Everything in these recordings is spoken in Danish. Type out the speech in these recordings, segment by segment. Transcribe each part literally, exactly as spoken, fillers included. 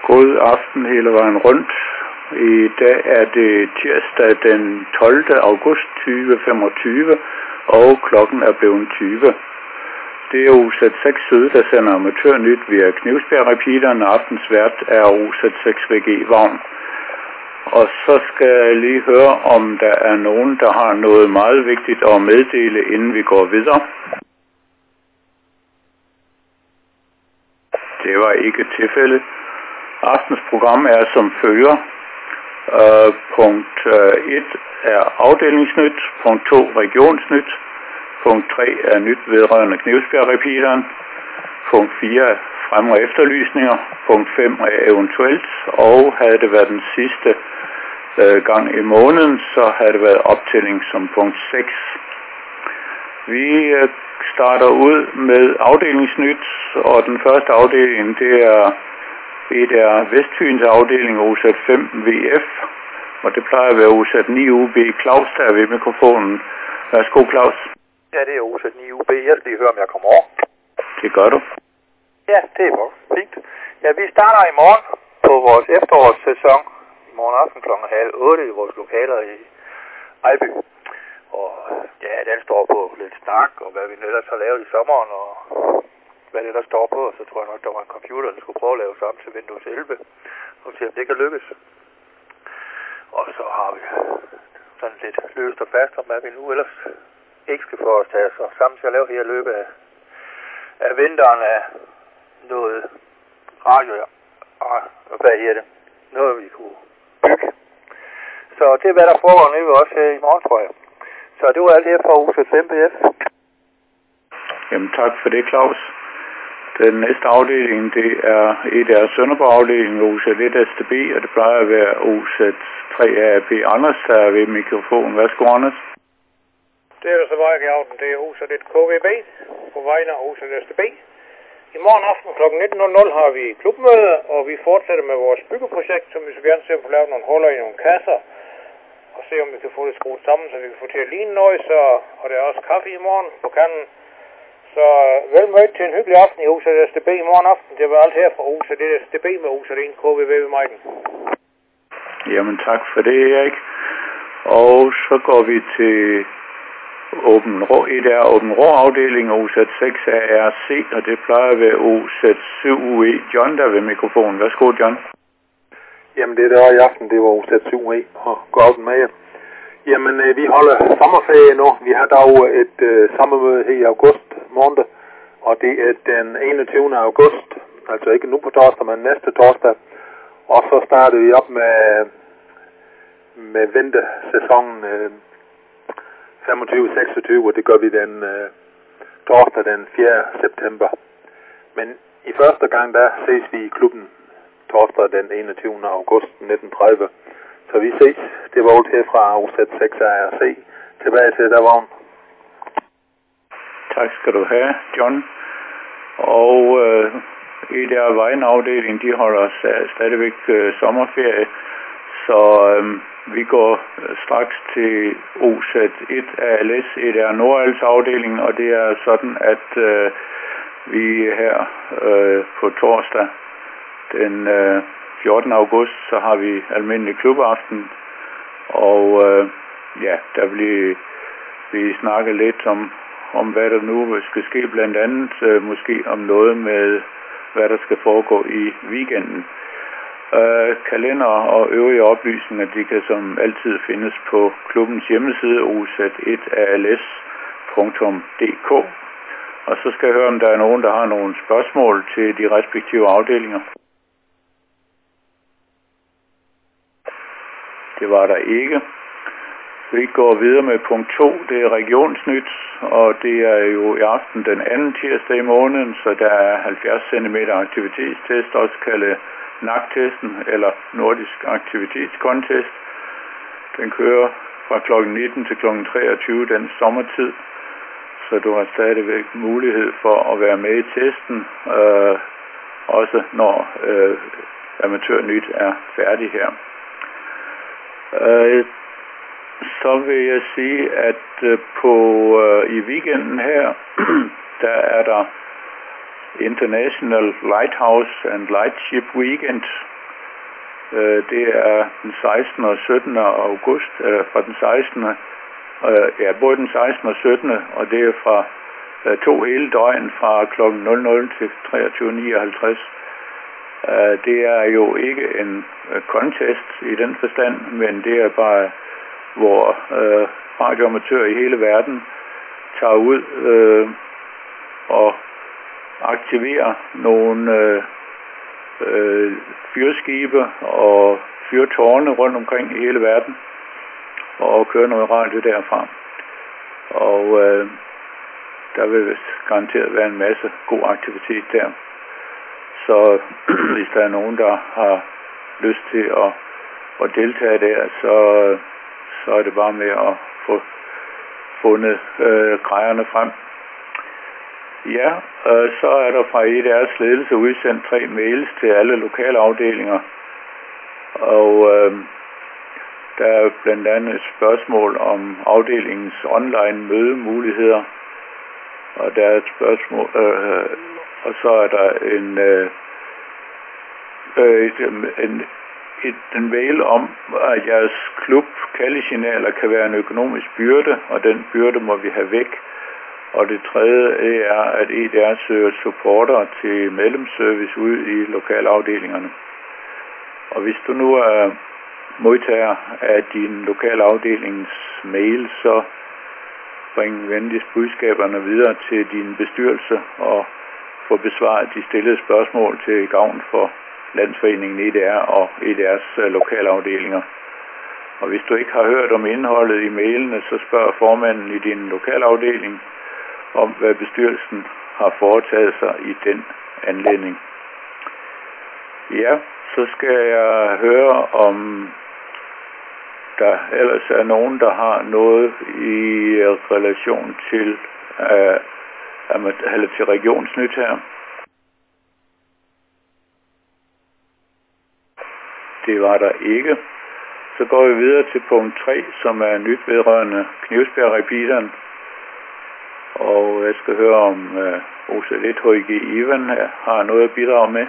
God aften hele vejen rundt. I dag er det tirsdag den tolvte august tyve femogtyve, og klokken er blevet tyve. Det er U Z seks Syd, der sender amatørnyt via Knivsbjerg-repeateren. Aftens vært er U Z seks V G Vagn. Og så skal jeg lige høre, om der er nogen, der har noget meget vigtigt at meddele, inden vi går videre. Det var ikke tilfældet. Aftens program er som følger. Uh, punkt et er afdelingsnyt. Punkt to regionsnyt. Punkt tre er nyt vedrørende Knivsbjerg-repeateren. Punkt fire er frem- og efterlysninger. Punkt fem er eventuelt. Og havde det været den sidste uh, gang i måneden, så havde det været optælling som punkt seks. Vi uh, starter ud med afdelingsnyt, og den første afdeling, det er et er Vestfyns afdeling U Z fem V F, og det plejer at være U Z ni U B. Claus, der er ved mikrofonen. Værsgo, Claus. Ja, det er U Z ni U B. Jeg skal lige høre, om jeg kommer over. Det gør du. Ja, det er fint. Ja, vi starter i morgen på vores efterårssæson. I morgen aften klokken halv otte i vores lokaler i Ejby. Og ja, den står på lidt snak, og hvad vi ellers har lavet i sommeren, og hvad det der står på, så tror jeg nok, der var en computer, der skulle prøve at lave sammen til Windows elleve, og se om det kan lykkes. Og så har vi sådan lidt løst og fast om, hvad vi nu ellers ikke skal foretage os. Og sammen til at lave her i løbet af, af vinteren af noget radio, og hvad her det, noget vi kunne bygge. Så det er, hvad der foregår nu også her i morgen, tror jeg. Så det var alt her fra U Z fem V F. Jamen tak for det, Claus. Den næste afdeling, det er et af Sønderborg-afdelingen, U Z et S T B, og det plejer at være U Z tre A P. Anders, der er ved mikrofonen. Værsgo, Anders. Det er så meget i aften. Det er U Z et K V B på vegne af U Z S T B. I morgen aften kl. nitten har vi klubmøde, og vi fortsætter med vores byggeprojekt, som vi så gerne ser at få lavet nogle huller i nogle kasser, og se om vi kan få det skruet sammen, så vi kan få til at ligne noget, så, og der er også kaffe i morgen på kanden. Så vel mødt til en hyggelig aften i U Z S T B i morgen aften. Det var alt her fra U Z et S T B med U Z et K V B ved Mejden. Jamen tak for det, Erik. Og så går vi til Åben Rå. Et er Åben Rå afdeling, U Z seks A R C, og det plejer at være U Z syv U E. John, der ved mikrofonen. Værsgo, John. Jamen det der var i aften, det var U Z syv U E, og gå aften med jer. Jamen, øh, vi holder sommerferie nu. Vi har dog et øh, sommermøde her i august måned, og det er den enogtyvende august, altså ikke nu på torsdag, men næste torsdag. Og så starter vi op med, med vintersæsonen øh, femogtyve seksogtyve, og det gør vi den øh, torsdag den fjerde september. Men i første gang, der ses vi i klubben torsdag den enogtyvende august nitten tredive. Så vi ses. Det var alt her fra U Z seks A R C. Tilbage til der vogn. Tak skal du have, John. Og øh, i der Vejen-afdeling, de holder stadigvæk øh, sommerferie. Så øh, vi går straks til U Z et A L S, et er Nordals afdeling, og det er sådan, at øh, vi her øh, på torsdag den øh, fjortende august, så har vi almindelig klubaften, og øh, ja, der bliver vi snakke lidt om, om hvad der nu skal ske, blandt andet øh, måske om noget med, hvad der skal foregå i weekenden. Øh, kalender og øvrige oplysninger, de kan som altid findes på klubbens hjemmeside U Z et A L S punktum D K. Og så skal jeg høre, om der er nogen, der har nogle spørgsmål til de respektive afdelinger. Det var der ikke. Vi går videre med punkt to. Det er regionsnyt, og det er jo i aften den anden tirsdag i måneden, så der er halvfjerds centimeter aktivitetstest, også kaldet N A C-testen eller Nordisk Aktivitetskontest. Den kører fra klokken nitten til klokken treogtyve den sommertid, så du har stadigvæk mulighed for at være med i testen, øh, også når øh, amatørnyt er færdig her. Uh, så vil jeg sige, at uh, på uh, i weekenden her, der er der International Lighthouse and Lightship Weekend, Øh, det er den sekstende og syttende august, eller fra den sekstende Øh, ja, både den sekstende og syttende og det er fra øh, to hele døgn fra klokken nul nul til treogtyve nioghalvtreds. Øh, det er jo ikke en øh, contest i den forstand, men det er bare, hvor øh, radioamatører i hele verden tager ud øh, og aktiverer nogle øh, øh, fyrskibe og fyrtårne rundt omkring i hele verden og køre noget radio derfra. Og øh, der vil vist garanteret være en masse god aktivitet der. Så hvis der er nogen, der har lyst til at, at deltage der, så, så er det bare med at få fundet øh, grejerne frem. Ja, øh, så er der fra E D R's ledelse udsendt tre mails til alle lokale afdelinger. Og øh, der er blandt andet et spørgsmål om afdelingens online mødemuligheder. Og der er et spørgsmål, øh, og så er der en, øh, en, en, en mail om, at jeres klub kaldesignaler kan være en økonomisk byrde, og den byrde må vi have væk. Og det tredje er, at E D R søger supporter til medlemsservice ude i lokalafdelingerne. Og hvis du nu er modtager af din lokalafdelings mail, så bring venligst budskaberne videre til din bestyrelse og få besvaret de stillede spørgsmål til gavn for Landsforeningen E D R og E D R's lokalafdelinger. Og hvis du ikke har hørt om indholdet i mailene, så spørg formanden i din lokalafdeling om, hvad bestyrelsen har foretaget sig i den anledning. Ja, så skal jeg høre, om der ellers er nogen, der har noget i relation til, uh, eller til Regionsnyt her. Det var der ikke. Så går vi videre til punkt tre, som er nyt vedrørende Knivsbjerg-repeateren. Og jeg skal høre, om uh, O Z et H I G Ivan her har noget at bidrage med.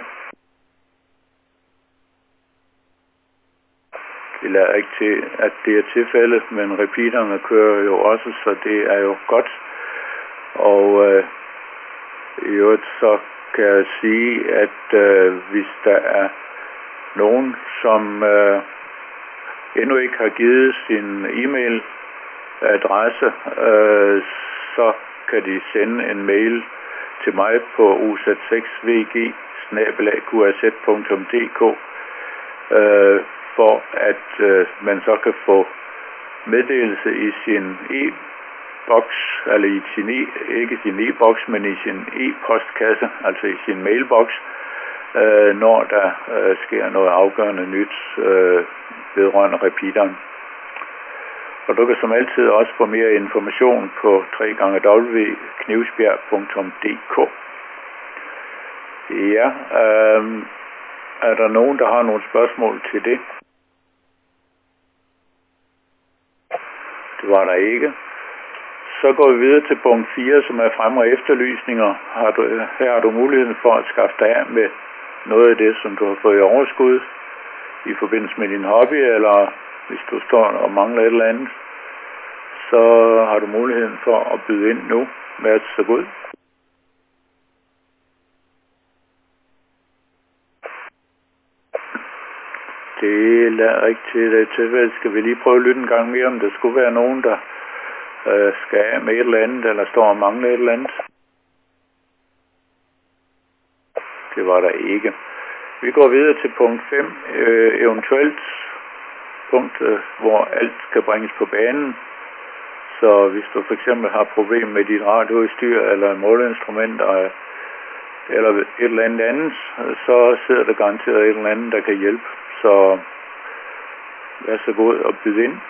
Det lader ikke til, at det er tilfældet, men repeaterne kører jo også, så det er jo godt. Og øh, i øvrigt så kan jeg sige, at øh, hvis der er nogen, som øh, endnu ikke har givet sin e-mailadresse, øh, så kan de sende en mail til mig på o z seks v g bindestreg q r z punktum d k øh, for at øh, man så kan få meddelelse i sin e-boks, eller i sin e, ikke sin e-boks, men i sin e-postkasse, altså i sin mailbox, øh, når der øh, sker noget afgørende nyt øh, vedrørende repeateren. Og du kan som altid også få mere information på w w w punktum knivsbjerg punktum d k. Ja, øh, er der nogen, der har nogle spørgsmål til det? Det var der ikke. Så går vi videre til punkt fire, som er fremme og efterlysninger. Har du, her har du muligheden for at skaffe dig af med noget af det, som du har fået i overskud i forbindelse med din hobby, eller hvis du står og mangler et eller andet, så har du muligheden for at byde ind nu med at så ud. Det lader ikke til det tilfælde. Skal vi lige prøve at lytte en gang mere, om der skulle være nogen, der øh, skal af med et eller andet, eller står og mangler et eller andet. Det var der ikke. Vi går videre til punkt fem, øh, eventuelt punkt, øh, hvor alt skal bringes på banen. Så hvis du for eksempel har problemer med dit radioudstyr eller måleinstrumenter eller et eller andet andet, så sidder der garanteret et eller andet, der kan hjælpe. Så vær så god og byde ind.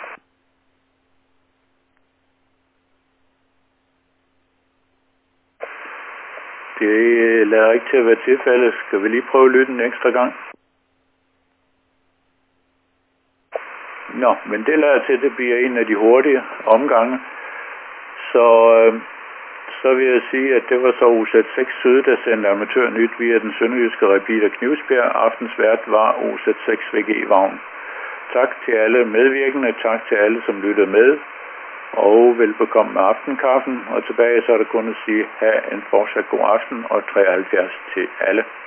Det lader ikke til at være tilfældet. Skal vi lige prøve at lytte en ekstra gang? Nå, men det lader til, at det bliver en af de hurtige omgange. Så, øh, så vil jeg sige, at det var så O Z seks Syd, der sendte amatørnyt via den sønderjyske repeater Knivsbjerg. Aftens vært var O Z seks V G Vagn. Tak til alle medvirkende, tak til alle, som lyttede med, og velbekomme med aftenkaffen. Og tilbage så er der kun at sige, have en fortsat god aften og treoghalvfjerds til alle.